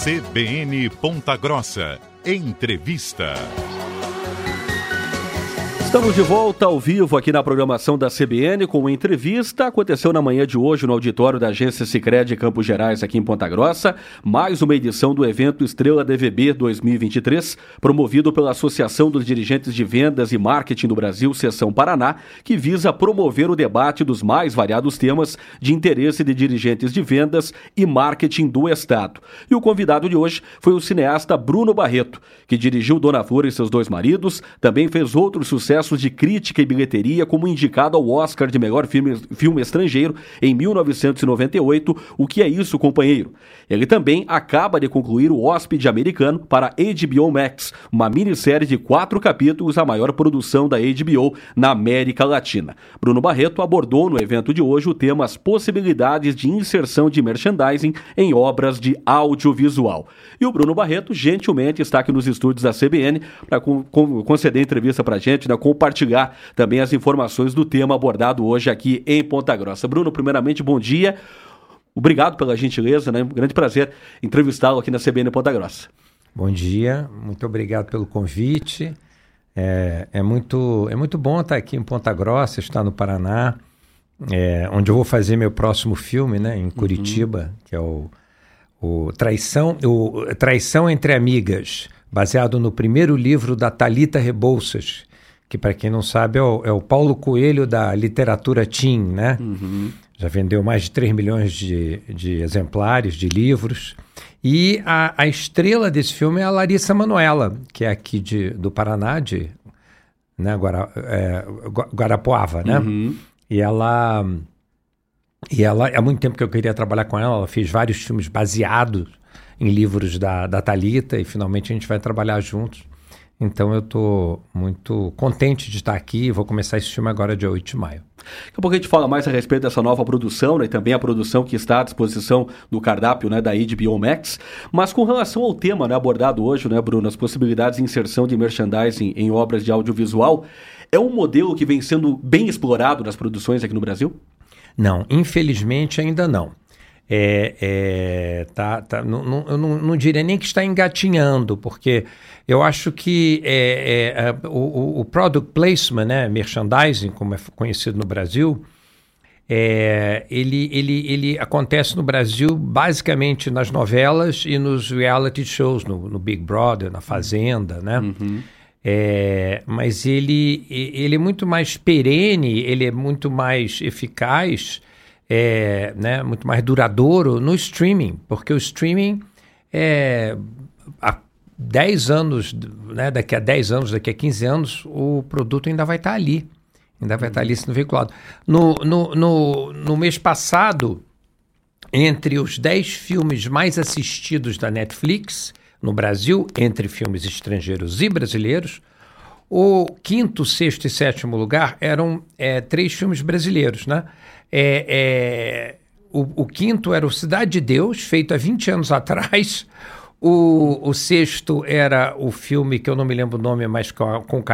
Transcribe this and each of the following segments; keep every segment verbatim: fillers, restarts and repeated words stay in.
C B N Ponta Grossa. Entrevista. Estamos de volta ao vivo aqui na programação da C B N com uma entrevista. Aconteceu na manhã de hoje no auditório da agência Sicredi Campos Gerais, aqui em Ponta Grossa. Mais uma edição do evento Estrela D V B dois mil e vinte e três, promovido pela Associação dos Dirigentes de Vendas e Marketing do Brasil, Seção Paraná, que visa promover o debate dos mais variados temas de interesse de dirigentes de vendas e marketing do Estado. E o convidado de hoje foi o cineasta Bruno Barreto, que dirigiu Dona Flor e seus dois maridos, também fez outros sucessos de crítica e bilheteria, como indicado ao Oscar de melhor filme, filme estrangeiro em mil novecentos e noventa e oito, O Que É Isso, Companheiro? Ele também acaba de concluir O Hóspede Americano para H B O Max, uma minissérie de quatro capítulos, a maior produção da H B O na América Latina. Bruno Barreto abordou no evento de hoje o tema As Possibilidades de Inserção de Merchandising em Obras de Audiovisual. E o Bruno Barreto gentilmente está aqui nos estúdios da C B N para con- con- conceder entrevista para a gente, né, compartilhar também as informações do tema abordado hoje aqui em Ponta Grossa. Bruno, primeiramente, bom dia. Obrigado pela gentileza, né? Um grande prazer entrevistá-lo aqui na C B N Ponta Grossa. Bom dia, muito obrigado pelo convite. É, é, muito, é muito bom estar aqui em Ponta Grossa, estar no Paraná, é, onde eu vou fazer meu próximo filme, né, em Curitiba, uhum. que é o, o, Traição, o Traição Entre Amigas, baseado no primeiro livro da Thalita Rebouças, que, para quem não sabe, é o, é o Paulo Coelho da literatura teen, né? Uhum. Já vendeu mais de três milhões de, de exemplares de livros. E a, a estrela desse filme é a Larissa Manoela, que é aqui de, do Paraná, de né, Guara, é, Guarapuava, né? Uhum. E ela... E ela, há muito tempo que eu queria trabalhar com ela, ela fez vários filmes baseados em livros da, da Thalita, e finalmente a gente vai trabalhar juntos. Então eu estou muito contente de estar aqui. Vou começar esse filme agora dia oito de maio. Daqui a pouco a gente fala mais a respeito dessa nova produção, né, e também a produção que está à disposição do cardápio, né, da H B O Max. Mas com relação ao tema, né, abordado hoje, né, Bruno, as possibilidades de inserção de merchandising em obras de audiovisual, é um modelo que vem sendo bem explorado nas produções aqui no Brasil? Não, infelizmente ainda não. É, é, tá, tá, não, não, eu não, não diria nem que está engatinhando, porque eu acho que é, é, o, o product placement, né, merchandising, como é conhecido no Brasil, é, ele, ele, ele acontece no Brasil basicamente nas novelas e nos reality shows, no, no Big Brother, na Fazenda, né? Uhum. É, mas ele, ele é muito mais perene, ele é muito mais eficaz, É, né, muito mais duradouro no streaming, porque o streaming é, há dez anos, né, daqui a dez anos, daqui a quinze anos, o produto ainda vai estar ali, ainda vai estar ali sendo veiculado. No, no, no, no mês passado, entre os dez filmes mais assistidos da Netflix, no Brasil, entre filmes estrangeiros e brasileiros, o quinto, sexto e sétimo lugar eram é, três filmes brasileiros, né? É, é, o, o quinto era o Cidade de Deus, feito há vinte anos atrás. O, o sexto era o filme, que eu não me lembro o nome, mas com, com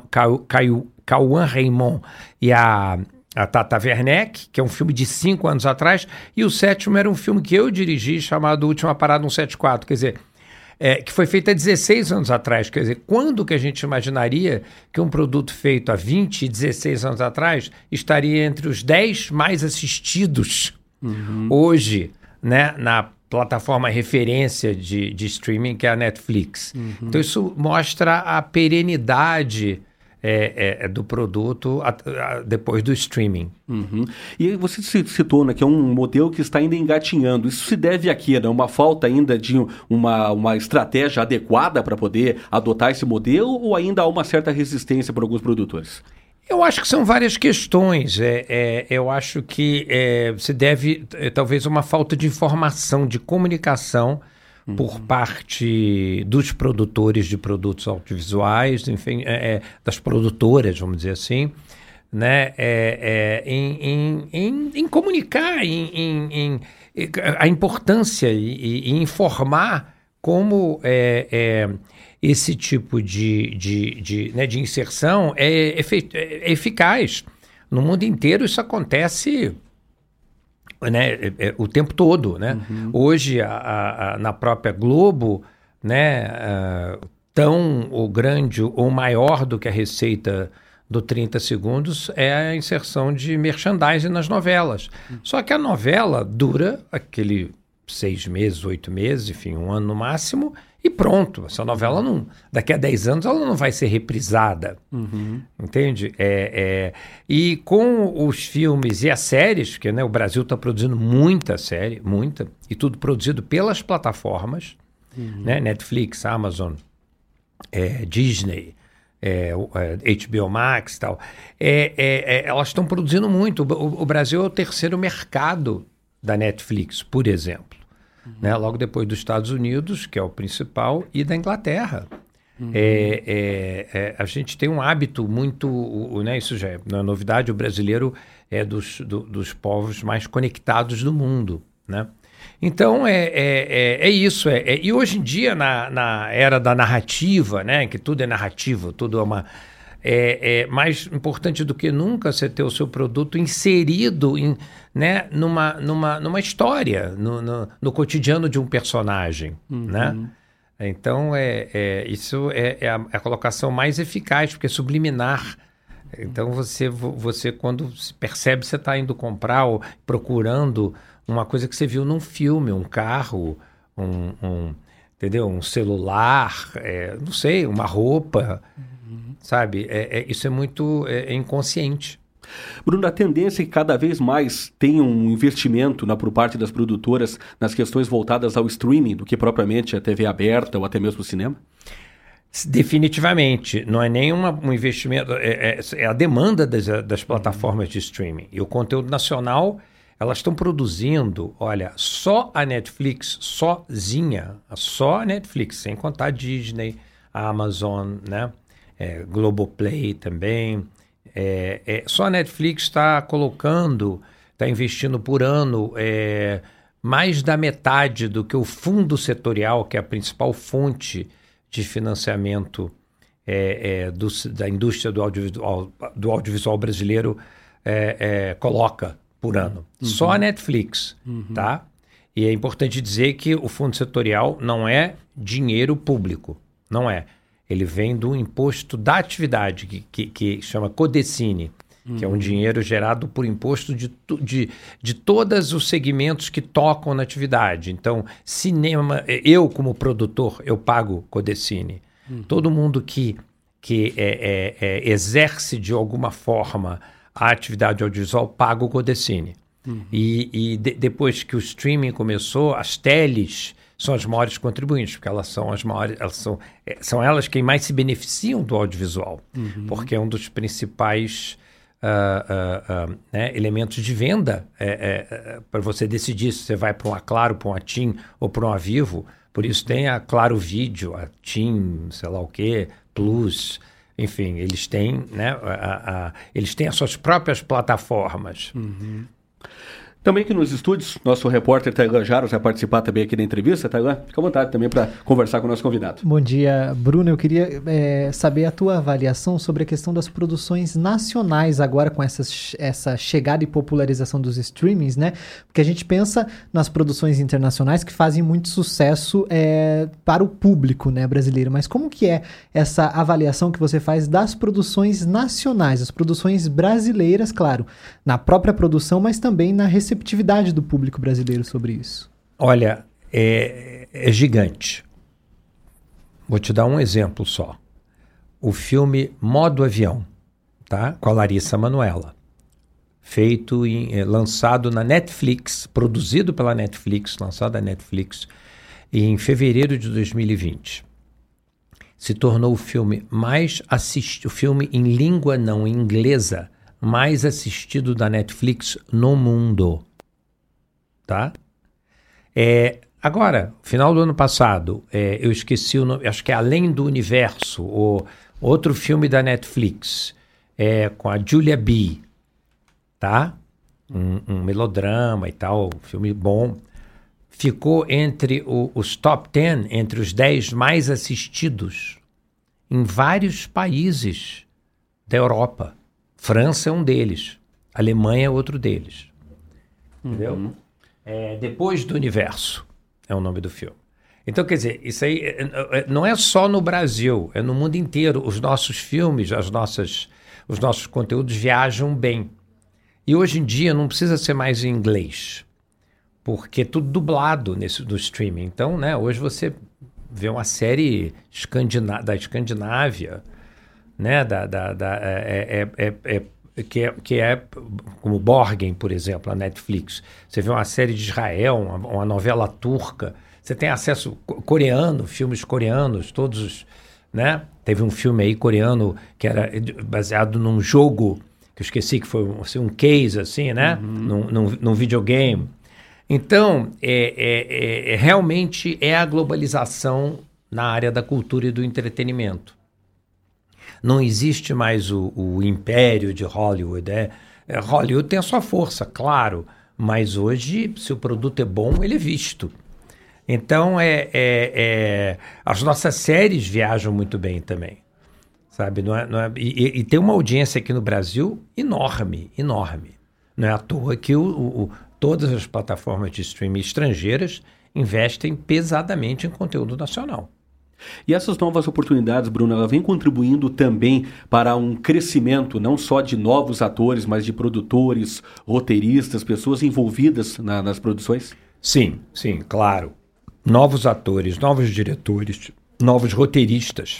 Cauã Raymond e a, a Tata Werneck, que é um filme de cinco anos atrás. E o sétimo era um filme que eu dirigi, chamado Última Parada cento e setenta e quatro, quer dizer... É, que foi feito há dezesseis anos atrás. Quer dizer, quando que a gente imaginaria que um produto feito há vinte, dezesseis anos atrás estaria entre os dez mais assistidos uhum. hoje, né, na plataforma referência de, de streaming, que é a Netflix. Uhum. Então isso mostra a perenidade É, é, do produto a, a, depois do streaming. Uhum. E aí você citou, né, que é um modelo que está ainda engatinhando. Isso se deve a quê? Né? Uma falta ainda de uma, uma estratégia adequada para poder adotar esse modelo, ou ainda há uma certa resistência para alguns produtores? Eu acho que são várias questões. É, é, eu acho que é, se deve, é, talvez, uma falta de informação, de comunicação, por parte dos produtores de produtos audiovisuais, enfim, é, é, das produtoras, vamos dizer assim, né, é, é, em, em, em, em comunicar, em, em, em, a importância e, e informar como é, é, esse tipo de, de, de, né, de inserção é, efe, é eficaz. No mundo inteiro isso acontece né, é, é, o tempo todo, né? Uhum. Hoje, a, a, a, na própria Globo, né, a, tão ou grande ou maior do que a receita do trinta segundos é a inserção de merchandising nas novelas. Uhum. Só que a novela dura aquele seis meses, oito meses, enfim, um ano no máximo, e pronto. Essa novela, não, daqui a dez anos, ela não vai ser reprisada. Uhum. Entende? É, é, e com os filmes e as séries, porque, né, o Brasil está produzindo muita série, muita, e tudo produzido pelas plataformas, uhum. né, Netflix, Amazon, é, Disney, é, é, H B O Max e tal. É, é, é, elas estão produzindo muito. O, o Brasil é o terceiro mercado da Netflix, por exemplo. Uhum. Né? Logo depois dos Estados Unidos, que é o principal, e da Inglaterra. Uhum. É, é, é, a gente tem um hábito muito... O, né, isso já é uma novidade, o brasileiro é dos, do, dos povos mais conectados do mundo. Né? Então, é, é, é, é isso. É, é, e hoje em dia, na, na era da narrativa, né, que tudo é narrativo, tudo é uma... É, é mais importante do que nunca você ter o seu produto inserido em, né, numa, numa, numa história, no, no, no cotidiano de um personagem. Uhum. Né? Então, é, é, isso é, é, a, é a colocação mais eficaz, porque é subliminar. Então, você, você quando percebe que você está indo comprar ou procurando uma coisa que você viu num filme, um carro, um, um, entendeu? Um celular, é, não sei, uma roupa... Sabe, é, é, isso é muito é, é inconsciente. Bruno, a tendência é que cada vez mais tenha um investimento na, por parte das produtoras nas questões voltadas ao streaming do que propriamente a T V aberta ou até mesmo o cinema? Definitivamente. Não é nem uma, um investimento, é, é, é a demanda das, das plataformas de streaming. E o conteúdo nacional, elas estão produzindo, olha, só a Netflix, sozinha, só a Netflix, sem contar a Disney, a Amazon, né? É, Globoplay também. É, é, só a Netflix está colocando, está investindo por ano é, mais da metade do que o fundo setorial, que é a principal fonte de financiamento é, é, do, da indústria do audiovisual, do audiovisual brasileiro, é, é, coloca por ano. Uhum. Só a Netflix, uhum. tá? E é importante dizer que o fundo setorial não é dinheiro público, não é. Ele vem do imposto da atividade, que, que, que chama Codecine, uhum. que é um dinheiro gerado por imposto de, de, de todos os segmentos que tocam na atividade. Então, cinema, eu como produtor, eu pago Codecine. Uhum. Todo mundo que, que é, é, é, exerce de alguma forma a atividade audiovisual paga o Codecine. Uhum. E, e de, depois que o streaming começou, as teles... são as maiores contribuintes, porque elas são as maiores, elas são, são elas quem mais se beneficiam do audiovisual, uhum. porque é um dos principais uh, uh, uh, né, elementos de venda é, é, para você decidir se você vai para uma Claro, para uma TIM ou para uma Vivo. Por isso tem a Claro Vídeo, a TIM, sei lá o quê, Plus, enfim, eles têm, né, a, a, eles têm as suas próprias plataformas. Uhum. Também aqui nos estúdios, nosso repórter Tailan Jaros vai participar também aqui da entrevista. Tailan, fica à vontade também para conversar com o nosso convidado. Bom dia, Bruno. Eu queria é, saber a tua avaliação sobre a questão das produções nacionais agora com essa, essa chegada e popularização dos streamings, né? Porque a gente pensa nas produções internacionais que fazem muito sucesso é, para o público, né, brasileiro. Mas como que é essa avaliação que você faz das produções nacionais, as produções brasileiras, claro, na própria produção, mas também na recepção receptividade do público brasileiro sobre isso? Olha, é, é gigante. Vou te dar um exemplo só. O filme Modo Avião, tá? Com a Larissa Manoela. Feito, em, é, lançado na Netflix, produzido pela Netflix, lançado na Netflix, em fevereiro de dois mil e vinte. Se tornou o filme mais assistido, o filme em língua não inglesa, mais assistido da Netflix no mundo, tá? É, agora, final do ano passado, é, eu esqueci o nome, acho que é Além do Universo, o outro filme da Netflix, é, com a Julia B, tá? Um, um melodrama e tal, um filme bom. Ficou entre o, os top dez, entre os dez mais assistidos em vários países da Europa. França é um deles, Alemanha é outro deles. entendeu? Uhum. É, Depois do Universo é o nome do filme. Então, quer dizer, isso aí é, é, não é só no Brasil, é no mundo inteiro. Os nossos filmes, as nossas, os nossos conteúdos viajam bem. E hoje em dia não precisa ser mais em inglês, porque é tudo dublado nesse, do streaming. Então, né, hoje você vê uma série escandina- da Escandinávia, né, da, da, da, é, é, é, é, que, é, que é como Borgen, por exemplo, a Netflix. Você vê uma série de Israel, uma, uma novela turca. Você tem acesso coreano, filmes coreanos, todos os, né? Teve um filme aí coreano que era baseado num jogo, que eu esqueci que foi assim, um case, assim, né? Uhum. Num, num, num videogame. Então, é, é, é, realmente é a globalização na área da cultura e do entretenimento. Não existe mais o, o império de Hollywood. É, é, Hollywood tem a sua força, claro, mas hoje, se o produto é bom, ele é visto. Então, é, é, é, as nossas séries viajam muito bem também, sabe? Não é, não é, e, e tem uma audiência aqui no Brasil enorme, enorme. Não é à toa que o, o, todas as plataformas de streaming estrangeiras investem pesadamente em conteúdo nacional. E essas novas oportunidades, Bruno, ela vem contribuindo também para um crescimento não só de novos atores, mas de produtores, roteiristas, pessoas envolvidas na, nas produções? Sim, sim, claro. Novos atores, novos diretores, novos roteiristas.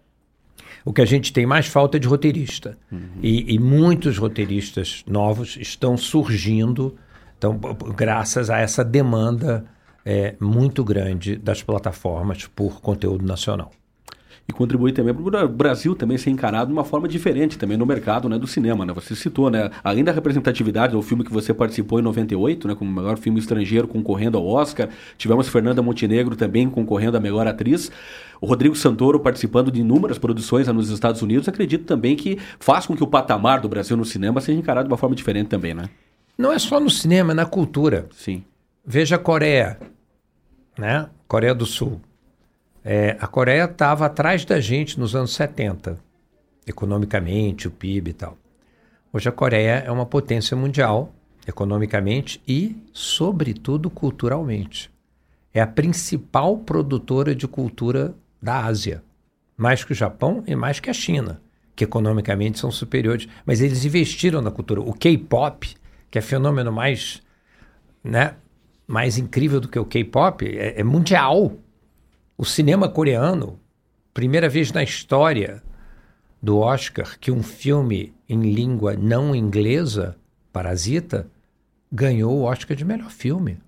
O que a gente tem mais falta é de roteirista. Uhum. E, e muitos roteiristas novos estão surgindo, então, graças a essa demanda é, muito grande das plataformas por conteúdo nacional. E contribui também para o Brasil também ser encarado de uma forma diferente também no mercado, né, do cinema, né? Você citou, né? Além da representatividade do filme que você participou em noventa e oito, né, como o melhor filme estrangeiro concorrendo ao Oscar, tivemos Fernanda Montenegro também concorrendo à melhor atriz, o Rodrigo Santoro participando de inúmeras produções lá nos Estados Unidos. Acredito também que faz com que o patamar do Brasil no cinema seja encarado de uma forma diferente também, né? Não é só no cinema, é na cultura. Sim. Veja a Coreia, né? Coreia do Sul. É, a Coreia estava atrás da gente nos anos setenta, economicamente, o P I B e tal. Hoje a Coreia é uma potência mundial, economicamente e, sobretudo, culturalmente. É a principal produtora de cultura da Ásia, mais que o Japão e mais que a China, que economicamente são superiores. Mas eles investiram na cultura. O K-pop, que é fenômeno mais, né, mais incrível do que o K-pop, é, é mundial. O cinema coreano, primeira vez na história do Oscar que um filme em língua não inglesa, Parasita, ganhou o Oscar de melhor filme.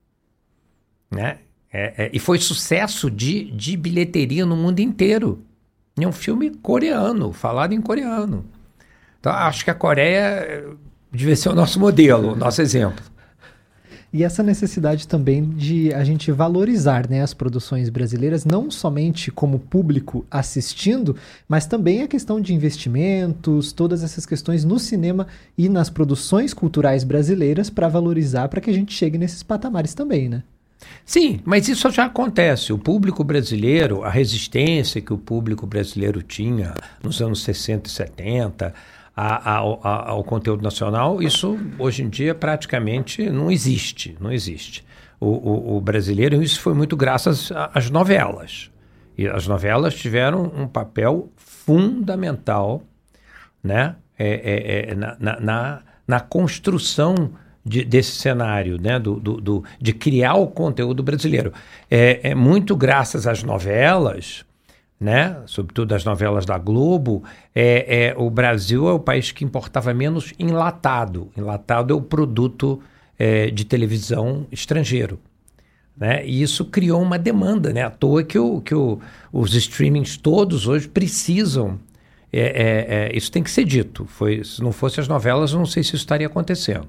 Né? É, é, e foi sucesso de, de bilheteria no mundo inteiro. É um filme coreano, falado em coreano. Então, acho que a Coreia devia ser o nosso modelo, o nosso exemplo. E essa necessidade também de a gente valorizar, né, as produções brasileiras, não somente como público assistindo, mas também a questão de investimentos, todas essas questões no cinema e nas produções culturais brasileiras para valorizar, para que a gente chegue nesses patamares também, né? Sim, mas isso já acontece. O público brasileiro, a resistência que o público brasileiro tinha nos anos sessenta e setenta... A, a, a, ao conteúdo nacional, isso hoje em dia praticamente não existe, não existe. O, o, o brasileiro, isso foi muito graças às novelas. E as novelas tiveram um papel fundamental, né, é, é, é, na, na, na construção de, desse cenário, né, do, do, do, de criar o conteúdo brasileiro. É, é muito graças às novelas, né? Sobretudo as novelas da Globo, é, é, o Brasil é o país que importava menos enlatado. Enlatado é o produto é, de televisão estrangeiro. Né? E isso criou uma demanda, né? À toa que, o, que o, os streamings todos hoje precisam. É, é, é, isso tem que ser dito. Foi, se não fosse as novelas, eu não sei se isso estaria acontecendo.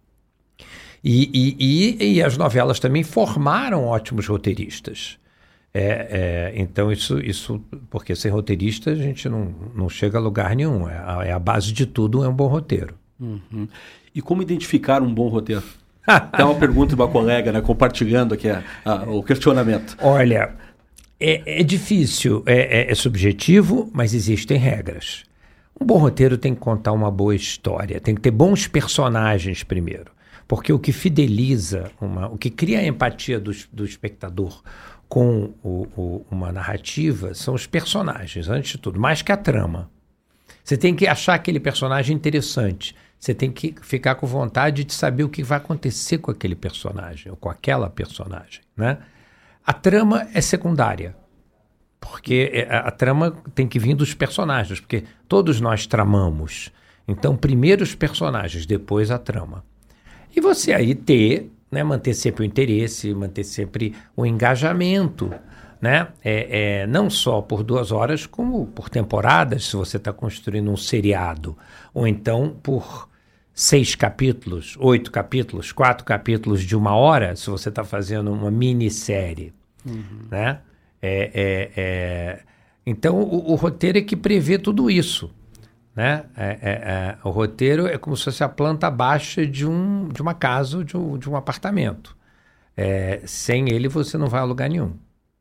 E, e, e, e as novelas também formaram ótimos roteiristas. É, é, então isso, isso, porque sem roteirista a gente não, não chega a lugar nenhum, é a, é a base de tudo, é um bom roteiro. Uhum. E como identificar um bom roteiro? Tem uma pergunta de uma colega, né, compartilhando aqui a, a, o questionamento. Olha, é, é difícil, é, é, é subjetivo, mas existem regras. Um bom roteiro tem que contar uma boa história, tem que ter bons personagens primeiro. Porque o que fideliza, uma, o que cria a empatia do, do espectador com o, o, uma narrativa são os personagens, antes de tudo, mais que a trama. Você tem que achar aquele personagem interessante. Você tem que ficar com vontade de saber o que vai acontecer com aquele personagem, ou com aquela personagem, né? A trama é secundária, porque a, a trama tem que vir dos personagens, porque todos nós tramamos. Então, primeiro os personagens, depois a trama. E você aí ter, né, manter sempre o interesse, manter sempre o engajamento, né? É, é, não só por duas horas, como por temporadas, se você está construindo um seriado, ou então por seis capítulos, oito capítulos, quatro capítulos de uma hora, se você está fazendo uma minissérie, uhum. né? É, é, é... Então, o, o roteiro é que prevê tudo isso, né? É, é, é... O roteiro é como se fosse a planta baixa de, um, de uma casa ou de um, de um apartamento. É... Sem ele, você não vai a lugar nenhum.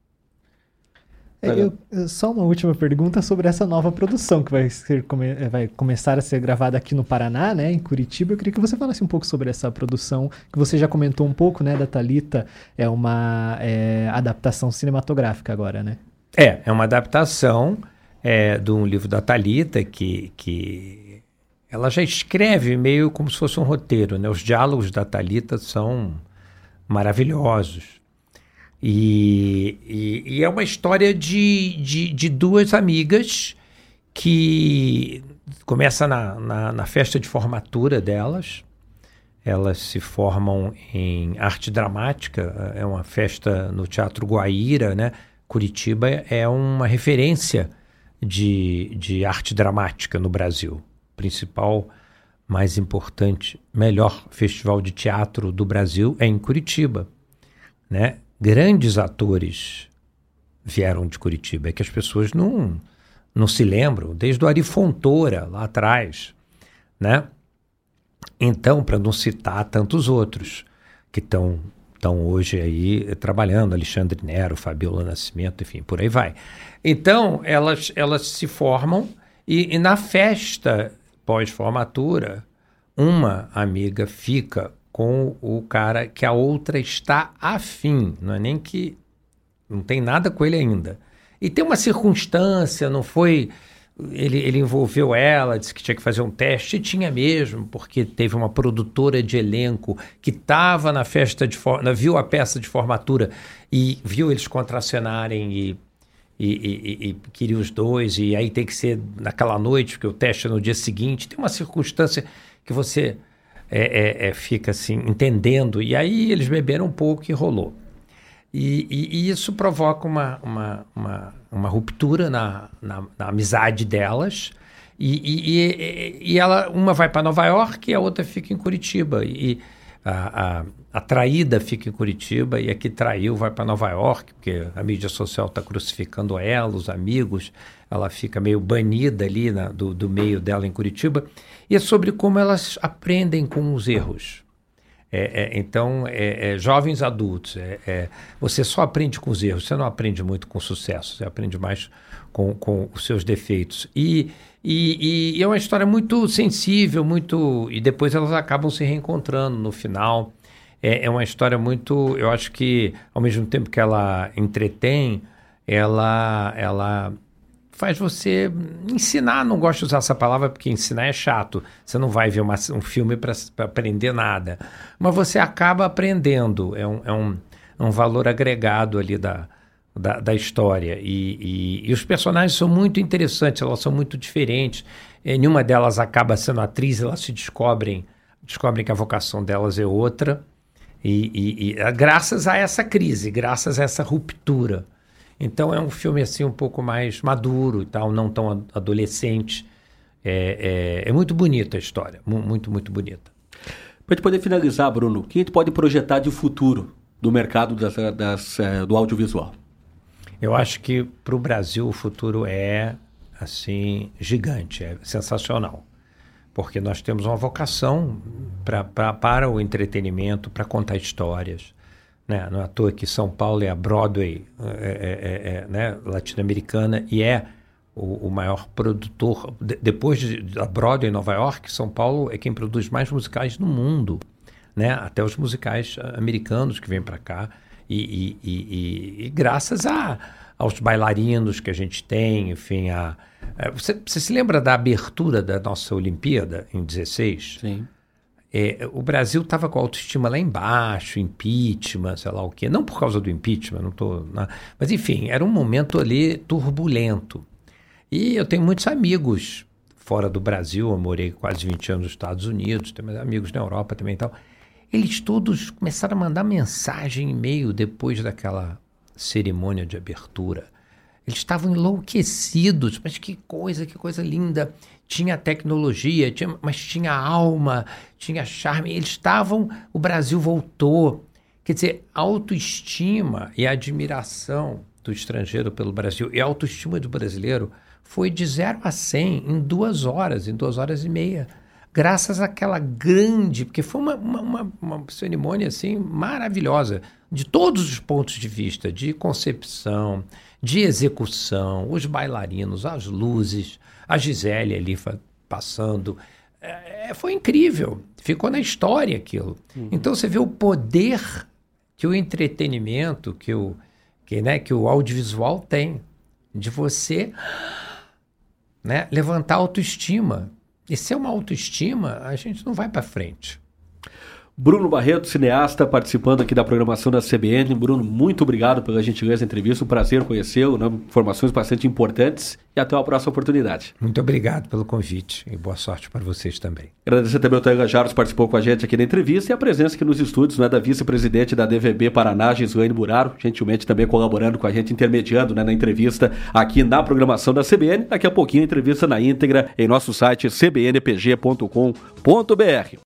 Eu, só uma última pergunta sobre essa nova produção que vai, ser, vai começar a ser gravada aqui no Paraná, né, em Curitiba. Eu queria que você falasse um pouco sobre essa produção, que você já comentou um pouco, né, da Thalita. É uma é, adaptação cinematográfica agora, né? É, é uma adaptação é, de um livro da Thalita, que, que ela já escreve meio como se fosse um roteiro, né? Os diálogos da Thalita são maravilhosos. E, e, e é uma história de, de, de duas amigas que começa na, na, na festa de formatura delas. Elas se formam em arte dramática, é uma festa no Teatro Guaíra, né? Curitiba é uma referência de, de arte dramática no Brasil. Principal, mais importante, melhor festival de teatro do Brasil é em Curitiba, né? Grandes atores vieram de Curitiba, é que as pessoas não, não se lembram, desde o Ari Fontoura, lá atrás, né? Então, para não citar tantos outros que estão hoje aí trabalhando, Alexandre Nero, Fabiola Nascimento, enfim, por aí vai. Então, elas, elas se formam e, e na festa pós-formatura, uma amiga fica com o cara que a outra está afim, não é nem que não tem nada com ele ainda. E tem uma circunstância, não foi... Ele, ele envolveu ela, disse que tinha que fazer um teste, e tinha mesmo, porque teve uma produtora de elenco que estava na festa de formatura, viu a peça de formatura e viu eles contracenarem e, e, e, e queria os dois, e aí tem que ser naquela noite, porque o teste é no dia seguinte. Tem uma circunstância que você... É, é, é, fica assim, entendendo, e aí eles beberam um pouco e rolou. E, e, e isso provoca uma, uma, uma, uma ruptura na, na, na amizade delas, e, e, e, e ela, uma vai para Nova York e a outra fica em Curitiba, e a, a, a traída fica em Curitiba, e a que traiu vai para Nova York, porque a mídia social está crucificando ela, os amigos, ela fica meio banida ali na, do, do meio dela em Curitiba. E é sobre como elas aprendem com os erros. É, é, então, é, é, jovens adultos, é, é, você só aprende com os erros, você não aprende muito com sucesso, você aprende mais com, com os seus defeitos. E, e, e é uma história muito sensível, muito, e depois elas acabam se reencontrando no final. É, é uma história muito, eu acho que, ao mesmo tempo que ela entretém, ela... ela faz você ensinar, não gosto de usar essa palavra porque ensinar é chato, você não vai ver uma, um filme para aprender nada, mas você acaba aprendendo, é um, é um, um valor agregado ali da, da, da história, e, e, e os personagens são muito interessantes, elas são muito diferentes, e nenhuma delas acaba sendo atriz, elas se descobrem, descobrem que a vocação delas é outra, e, e, e graças a essa crise, graças a essa ruptura. Então é um filme assim um pouco mais maduro e tal, não tão adolescente. É, é, é muito bonita a história, muito, muito bonita. Para a gente poder finalizar, Bruno, o que a gente pode projetar de futuro do mercado das, das, do audiovisual? Eu acho que para o Brasil o futuro é assim gigante, é sensacional. Porque nós temos uma vocação pra, pra, para o entretenimento, para contar histórias. Né? Não é à toa que São Paulo é a Broadway é, é, é, né? latino-americana e é o, o maior produtor. De, depois de, da Broadway em Nova York, São Paulo é quem produz mais musicais no mundo. né? Até os musicais americanos que vêm para cá. E, e, e, e, e graças a, aos bailarinos que a gente tem, enfim, a, a, você, você se lembra da abertura da nossa Olimpíada em dezesseis? Sim. É, o Brasil estava com a autoestima lá embaixo, impeachment, sei lá o quê. Não por causa do impeachment, não tô, não, mas enfim, era um momento ali turbulento. E eu tenho muitos amigos fora do Brasil, eu morei quase vinte anos nos Estados Unidos, tenho amigos na Europa também e tal. Eles todos começaram a mandar mensagem, e-mail depois daquela cerimônia de abertura. Eles estavam enlouquecidos, mas que coisa, que coisa linda. Tinha tecnologia, tinha, mas tinha alma, tinha charme. Eles estavam, o Brasil voltou. Quer dizer, a autoestima e a admiração do estrangeiro pelo Brasil e a autoestima do brasileiro foi de zero a cem em duas horas, em duas horas e meia. Graças àquela grande, porque foi uma, uma, uma, uma cerimônia assim maravilhosa, de todos os pontos de vista, de concepção, de execução, os bailarinos, as luzes, a Gisele ali passando. É, foi incrível, ficou na história aquilo. Uhum. Então você vê o poder que o entretenimento, que o, que, né, que o audiovisual tem, de você, né, levantar a autoestima. E se é uma autoestima, a gente não vai para frente. Bruno Barreto, cineasta, participando aqui da programação da C B N. Bruno, muito obrigado pela gentileza da entrevista. Um prazer conhecê-lo, né? Informações bastante importantes. E até uma próxima oportunidade. Muito obrigado pelo convite e boa sorte para vocês também. Agradecer também ao Tanga Jaros, que participou com a gente aqui na entrevista, e a presença aqui nos estúdios, né, da vice-presidente da D V B Paraná, Gislaine Buraro, gentilmente também colaborando com a gente, intermediando, né, na entrevista aqui na programação da C B N. Daqui a pouquinho a entrevista na íntegra em nosso site c b n p g ponto com ponto b r.